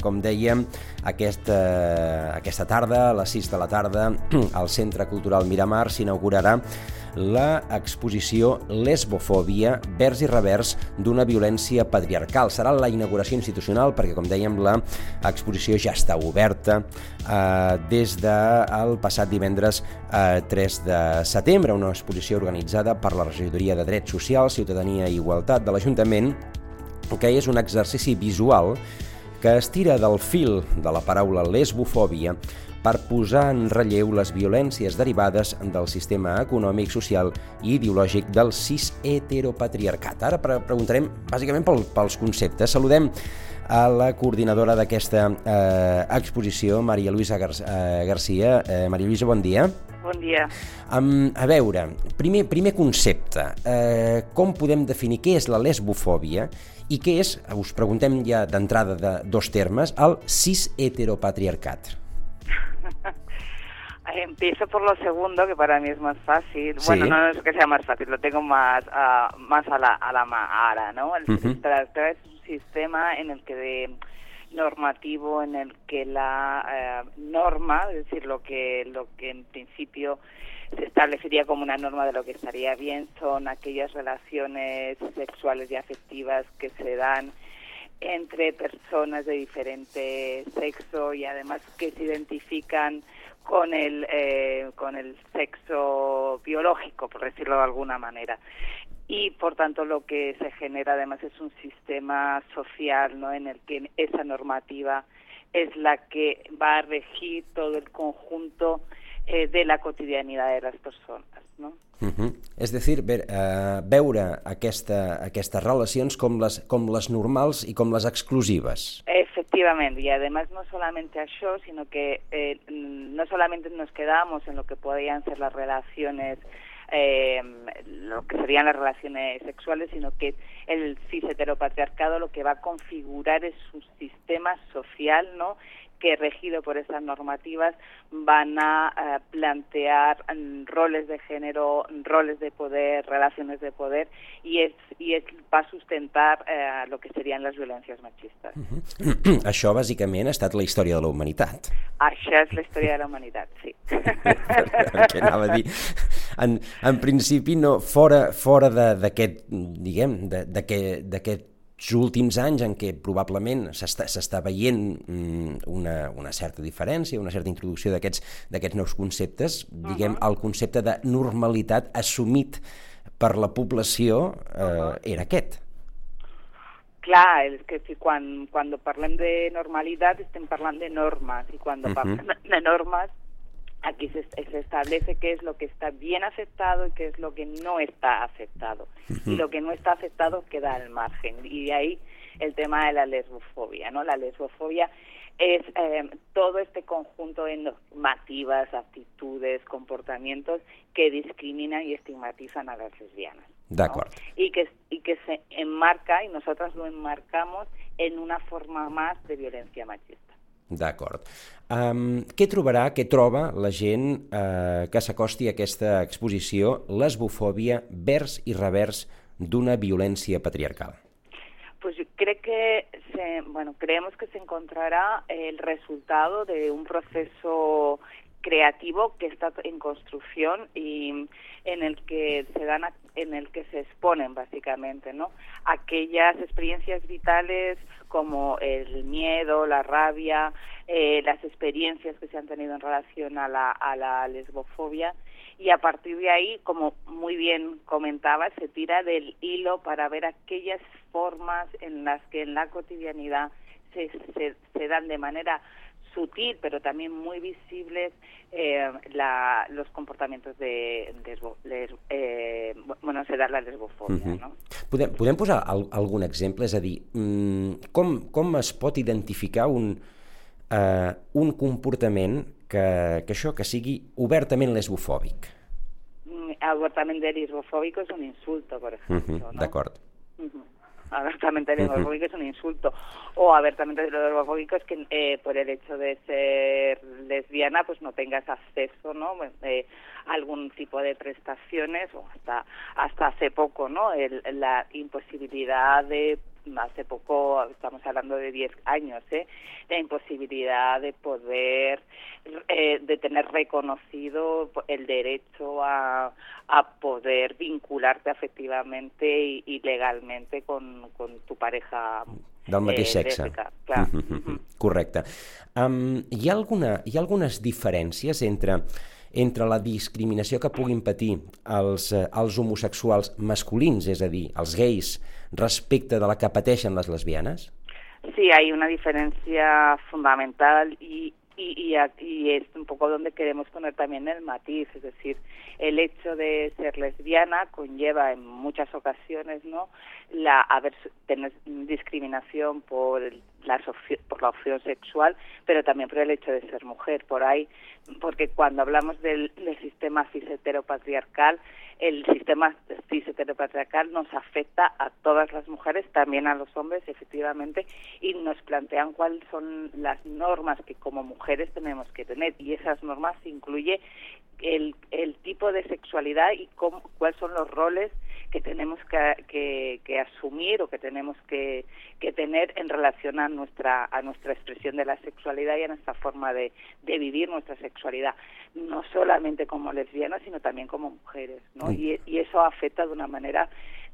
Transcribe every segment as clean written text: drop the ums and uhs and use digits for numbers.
com dèiem, aquesta tarda, a les 6 de la tarda, al Centre Cultural Miramar s'inaugurarà l'exposició Lesbofòbia, vers i revers d'una violència patriarcal. Serà la inauguració institucional perquè, com dèiem, l'exposició ja està oberta des del passat divendres 3 de setembre, una exposició organitzada per la Regidoria de Drets Socials, Ciutadania i Igualtat de l'Ajuntament, que és un exercici visual que es tira del fil de la paraula lesbofòbia per posar en relleu les violències derivades del sistema econòmic, social i ideològic del cis-heteropatriarcat. Ara preguntarem bàsicament pels conceptes. Saludem a la coordinadora d'aquesta exposició, Maria Lluïsa Garcia. Maria Lluïsa, bon dia. Bon dia. A veure, primer concepte, com podem definir què és la lesbofòbia i què és, us preguntem ja d'entrada de dos termes, el cis-heteropatriarcat? Empiezo por lo segundo, que para mí es más fácil. Sí. Bueno, no es que sea más fácil, lo tengo más a la ahora, ¿no? El patriarcado es un sistema en el que normativo, en el que la norma, es decir, lo que en principio se establecería como una norma de lo que estaría bien, son aquellas relaciones sexuales y afectivas que se dan entre personas de diferente sexo y además que se identifican con el sexo biológico, por decirlo de alguna manera. Y por tanto lo que se genera además es un sistema social, ¿no?, en el que esa normativa es la que va a regir todo el conjunto de la cotidianidad de las personas, ¿no? És a dir, veure aquestes relacions com les normals i com les exclusives. Efectivamente, y además no solamente això, sino que no solamente nos quedamos en lo que podrían ser las relaciones, lo que serían las relaciones sexuales, sino que el cis-heteropatriarcado lo que va a configurar es un sistema social, ¿no?, que regido por esas normativas van a plantear roles de género, roles de poder, relaciones de poder, y va a sustentar lo que serían les violències machistes. Això, bàsicament, ha estat la història de la humanitat. Això és la història de la humanitat, sí. Què anava a dir? En principi, no, fora d'aquest, diguem, d'aquest últims anys en què probablement s'està veient una certa diferència, una certa introducció d'aquests nous conceptes, diguem, el concepte de normalitat assumit per la població era aquest. Clar, és que si quan parlem de normalitat estem parlant de normes, i quan parlem de normes aquí se establece qué es lo que está bien aceptado y qué es lo que no está aceptado. Y lo que no está aceptado queda al margen. Y de ahí el tema de la lesbofobia, ¿no? La lesbofobia es todo este conjunto de normativas, actitudes, comportamientos que discriminan y estigmatizan a las lesbianas, ¿no? De acuerdo. Y que se enmarca, y nosotras lo enmarcamos, en una forma más de violencia machista. D'acord. Què troba la gent que s'acosti a aquesta exposició Lesbofòbia, vers i revers d'una violència patriarcal? Pues creemos que se encontrará el resultado de un proceso creativo que está en construcción y en el que se exponen básicamente, ¿no?, aquellas experiencias vitales como el miedo, la rabia, las experiencias que se han tenido en relación a la lesbofobia, y a partir de ahí, como muy bien comentaba, se tira del hilo para ver aquellas formas en las que en la cotidianidad se dan de manera sutil, pero también muy visibles, los comportamientos se da la lesbofòbia, no? Podem posar algun exemple? És a dir, com es pot identificar un comportament que sigui obertament lesbofòbic? Abiertamente lesbofóbico es un insulto, por ejemplo, ¿no? D'acord. Abiertamente lesbofóbico es un insulto, o abiertamente lesbofóbico es que por el hecho de ser lesbiana pues no tengas acceso, ¿no?, a algún tipo de prestaciones, o hasta hace poco, ¿no?, la imposibilidad de hace poco, estamos hablando de 10 años, la imposibilidad de poder, de tener reconocido el derecho a poder vincularte afectivamente y legalmente con tu pareja del mateix sexe. Clar. Correcte. Hi ha algunes diferències entre la discriminació que puguin patir els homosexuals masculins, és a dir, els gais, respecte de la que pateixen les lesbianes? Sí, hay una diferencia fundamental y es un poco donde queremos poner también el matiz, es decir, el hecho de ser lesbiana conlleva en muchas ocasiones, ¿no?, tener discriminación por la opción sexual, pero también por el hecho de ser mujer, porque cuando hablamos del sistema cis-heteropatriarcal, el sistema cis-heteropatriarcal nos afecta a todas las mujeres, también a los hombres, efectivamente, y nos plantean cuáles son las normas que como mujeres tenemos que tener, y esas normas incluye el tipo de sexualidad y cuáles son los roles que tenemos que asumir o que tenemos que tener en relación a nuestra expresión de la sexualidad y a nuestra forma de vivir nuestra sexualidad, no solamente como lesbianas, sino también como mujeres, ¿no? Y eso afecta de una manera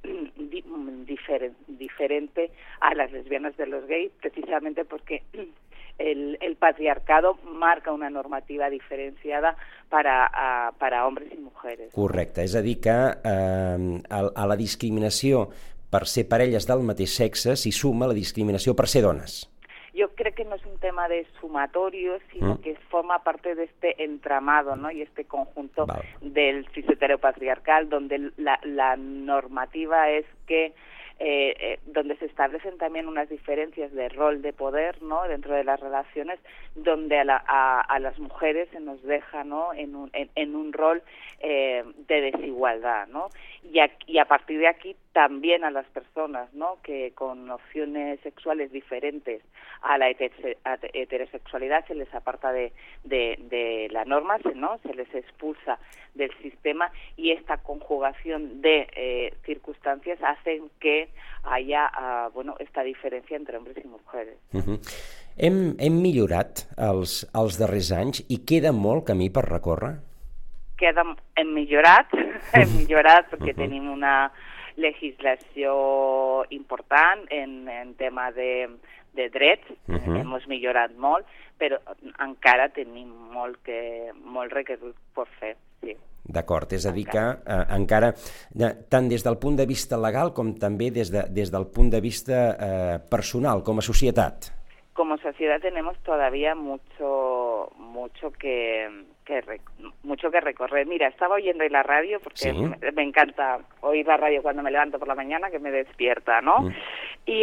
diferente a las lesbianas de los gays, precisamente porque el patriarcado marca una normativa diferenciada para hombres y mujeres. Correcte, és a dir que a la discriminació per ser parelles del mateix sexe s'hi suma la discriminació per ser dones. Yo creo que no es un tema de sumatorio, sino que forma parte de este entramado, ¿no?, y este conjunto del cis-heteropatriarcal, donde la normativa es que donde se establecen también unas diferencias de rol de poder, ¿no?, dentro de las relaciones, donde a las mujeres se nos deja, ¿no?, en un rol de desigualdad, ¿no? Y a partir de aquí también a las personas, ¿no?, que con opciones sexuales diferentes a la heterosexualidad se les aparta de la norma, ¿no?, se les expulsa del sistema, y esta conjugación de circunstancias hacen que haya esta diferència entre homes i mujeres. Hem millorat els darrers anys i queda molt camí per recórrer? Hem millorat perquè tenim una legislació important en tema de drets, hem millorat molt, però encara tenim molt requerit per fer, sí. D'acord, és a dir que encara, tant des del punt de vista legal com també des del punt de vista personal, com a societat. Como sociedad tenemos todavía mucho que recorrer. Mira, estaba oyendo la radio porque me encanta oír la radio cuando me levanto por la mañana, que me despierta, ¿no? Y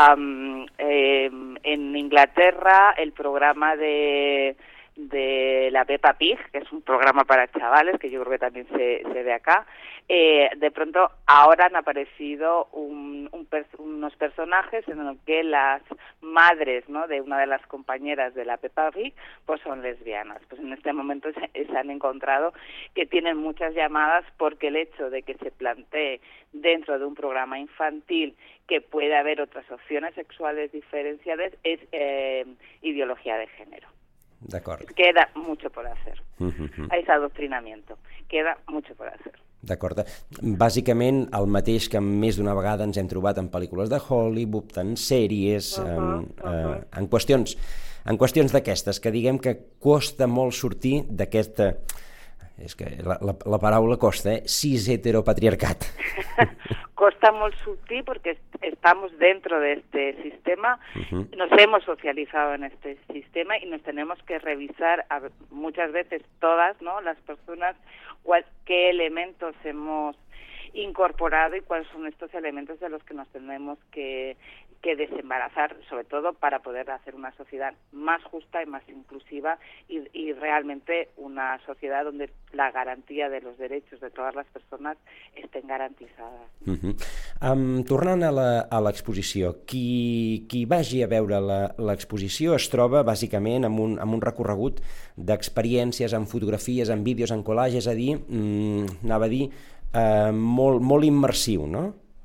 en Inglaterra el programa de la Peppa Pig, que es un programa para chavales, que yo creo que también se ve acá, de pronto ahora han aparecido unos personajes en los que las madres, ¿no?, de una de las compañeras de la Peppa Pig pues son lesbianas. Pues en este momento se han encontrado que tienen muchas llamadas porque el hecho de que se plantee dentro de un programa infantil que puede haber otras opciones sexuales diferenciadas es ideología de género. D'acord. Queda mucho por hacer. Ese adoctrinamiento. Queda mucho por hacer. D'acord. Bàsicament el mateix que més d'una vegada ens hem trobat en pel·lícules de Hollywood, en sèries, en qüestions d'aquestes, que diguem que costa molt sortir d'aquesta... És que la paraula costa, cis-heteropatriarcat. Costa molt sortir porque estamos dentro de este sistema, nos hemos socializado en este sistema y nos tenemos que revisar muchas veces todas, ¿no?, las personas, qué elementos hemos incorporado y cuáles son estos elementos de los que nos tenemos que desembarazar, sobre todo para poder hacer una sociedad más justa y más inclusiva y realmente una sociedad donde la garantía de los derechos de todas las personas estén garantizadas. Tornant a l'exposició, qui vagi a veure l'exposició es troba bàsicament amb un recorregut d'experiències, amb fotografies, amb vídeos, en collage, és a dir, anava a dir, molt immersiu, no?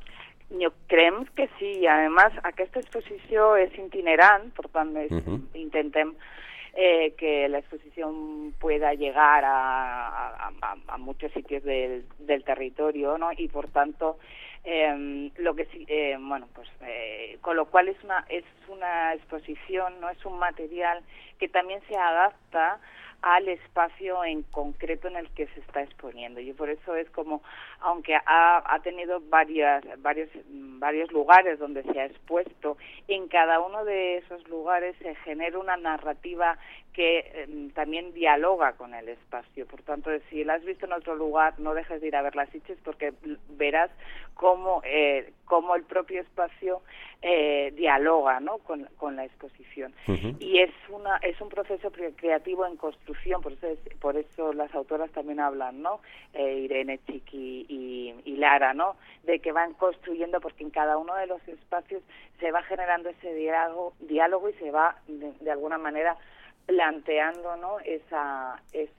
Jo creiem que sí, i a més aquesta exposició és itinerant, per tant intentem que la exposición pueda llegar a muchos sitios del territorio, ¿no? Y por tanto, lo que sí, con lo cual es una exposición, no es un material que también se adapta al espacio en concreto en el que se está exponiendo. Y por eso es como, aunque ha tenido varios lugares donde se ha expuesto, en cada uno de esos lugares se genera una narrativa que también dialoga con el espacio. Por tanto, si la has visto en otro lugar, no dejes de ir a ver las Sitges, porque verás cómo el propio espacio dialoga, ¿no? con la exposición. Y es un proceso creativo en construcción, por eso las autoras también hablan, ¿no? Irene, Chiqui y Lara, ¿no? De que van construyendo, porque en cada uno de los espacios se va generando ese diálogo y se va de alguna manera planteando, ¿no? esa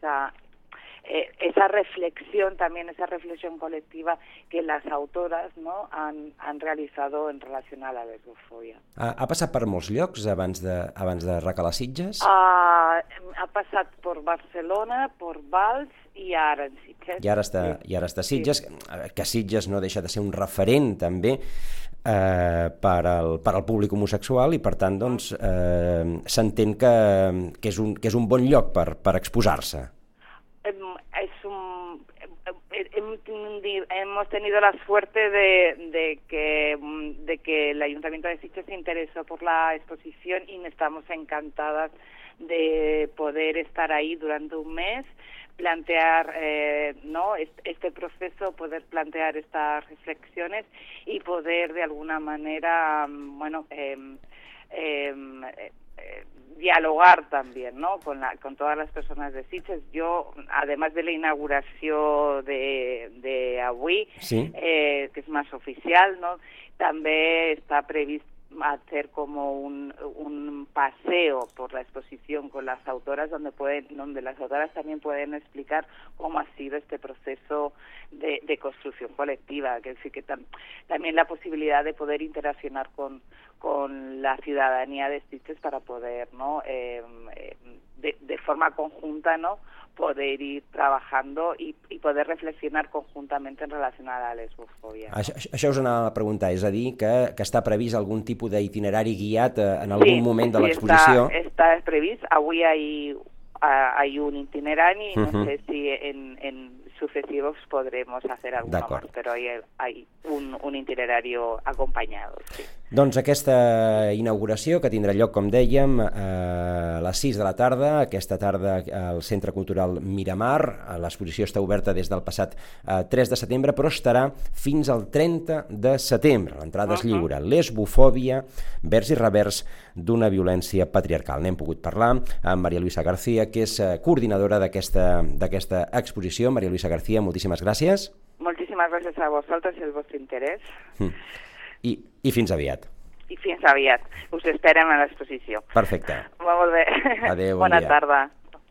reflexión también, esa reflexión colectiva que las autores, no, han realitzat en relació a la lesbofòbia. Ha passat per molts llocs abans de recalar Sitges? Ha passat per Barcelona, per Valls i ara en Sitges. I ara està Sitges, que Sitges no deixa de ser un referent també per al públic homosexual, i per tant doncs, s'entén que és un bon lloc per exposar-se. Hemos tenido la suerte de que el Ayuntamiento de Sitges se interesó por la exposición y estamos encantadas de poder estar ahí durante un mes, plantear ¿no? este proceso, poder plantear estas reflexiones y poder de alguna manera dialogar también, ¿no? con todas las personas de Sitges. Yo, además de la inauguración de avui, sí, que es más oficial, ¿no? También está previsto hacer como un paseo por la exposición con las autoras, donde las autoras también pueden explicar cómo ha sido este proceso de construcción colectiva, que decir que también la posibilidad de poder interaccionar con la ciudadanía de Sitges para poder, ¿no? De forma conjunta, ¿no? poder ir trabajando y poder reflexionar conjuntamente en relació a la lesbofòbia. Això us anava a preguntar, és a dir, que està previst algun tipus d'itinerari guiat en algun moment de l'exposició? Sí, està previst. Avui hay un itinerari, no sé si en sucesivos podremos hacer alguno más, pero hay un itinerario acompañado. Sí. Doncs aquesta inauguració, que tindrà lloc, com dèiem, a les 6 de la tarda, aquesta tarda al Centre Cultural Miramar. L'exposició està oberta des del passat 3 de setembre, però estarà fins al 30 de setembre. L'entrada és lliure. Lesbofòbia, vers i revers d'una violència patriarcal. N'hem pogut parlar amb María Luisa García, que és coordinadora d'aquesta exposició. María Luisa García, moltíssimes gràcies. Moltíssimes gràcies a vosaltres i el vostre interès. I fins aviat. I fins aviat. Us esperem a l'exposició. Perfecte. Molt bé. Adéu, Bona tarda.